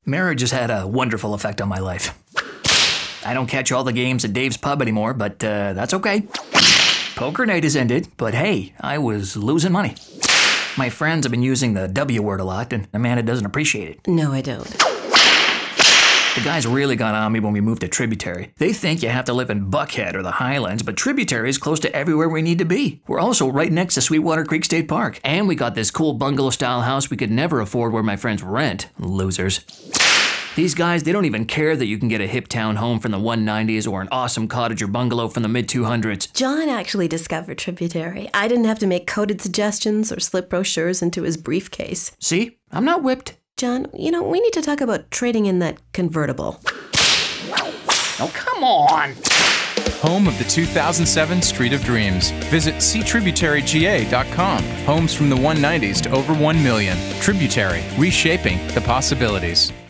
Marriage has had a wonderful effect on my life. I don't catch all the games at Dave's Pub anymore, but that's okay. Poker night has ended, but hey, I was losing money. My friends have been using the W word a lot, and Amanda doesn't appreciate it. No, I don't. The guys really got on me when we moved to Tributary. They think you have to live in Buckhead or the Highlands, but Tributary is close to everywhere we need to be. We're also right next to Sweetwater Creek State Park. And we got this cool bungalow-style house we could never afford where my friends rent. Losers. These guys, they don't even care that you can get a hip town home from the 190s or an awesome cottage or bungalow from the mid-200s. John actually discovered Tributary. I didn't have to make coded suggestions or slip brochures into his briefcase. See? I'm not whipped. John, we need to talk about trading in that convertible. Oh, come on! Home of the 2007 Street of Dreams. Visit ctributaryga.com. Homes from the 190s to over 1 million. Tributary, reshaping the possibilities.